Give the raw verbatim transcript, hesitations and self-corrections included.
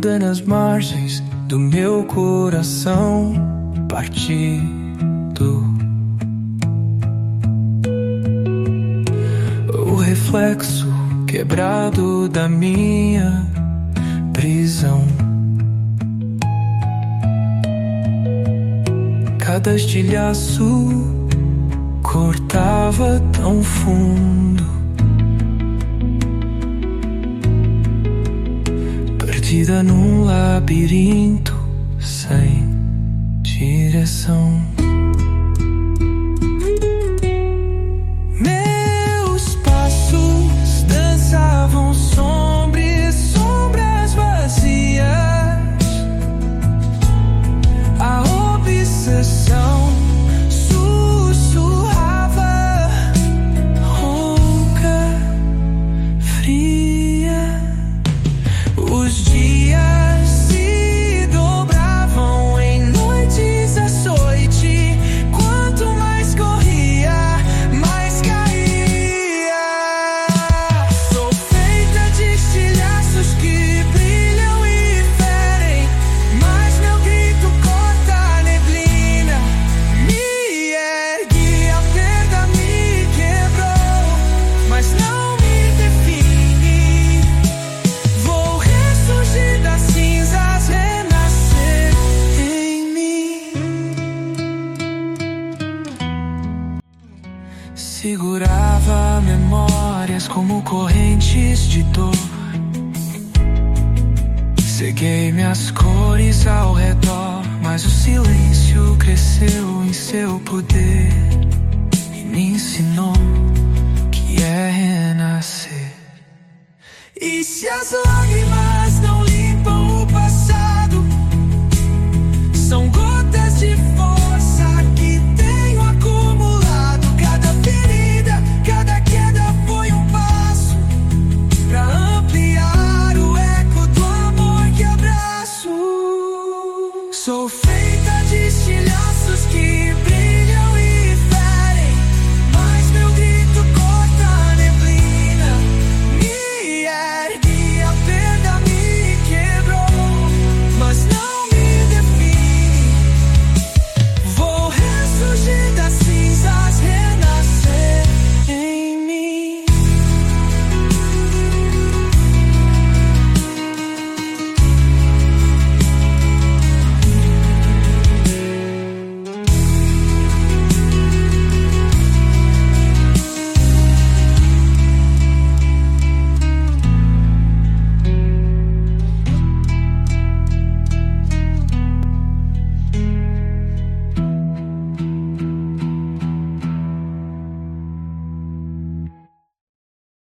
onda nas margens do meu coração partido. O reflexo quebrado da minha prisão. Cada estilhaço cortava tão fundo, perdida num labirinto sem direção. Meus passos dançavam sobre sombras vazias. A obsessão sussurrava, rouca, fria. Os dias se dobravam em noites açoite. Quanto mais corria, mais caía. Sou feita de estilhaços que brilham e ferem, mas meu grito corta a neblina. Me ergui, a perda me quebrou, mas não me define. Vou ressurgir das cinzas, renascer em mim. Segurava memórias como correntes de dor. Ceguei minhas cores ao redor, mas o silêncio cresceu em seu poder.